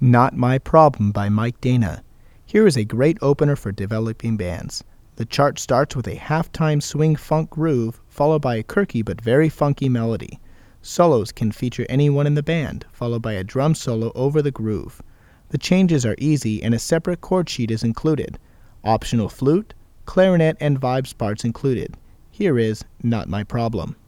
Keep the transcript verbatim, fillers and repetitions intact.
Not My Problem by Mike Dana. Here is a great opener for developing bands. The chart starts with a half-time swing funk groove, followed by a quirky but very funky melody. Solos can feature anyone in the band, followed by a drum solo over the groove. The changes are easy and a separate chord sheet is included. Optional flute, clarinet, and vibes parts included. Here is Not My Problem.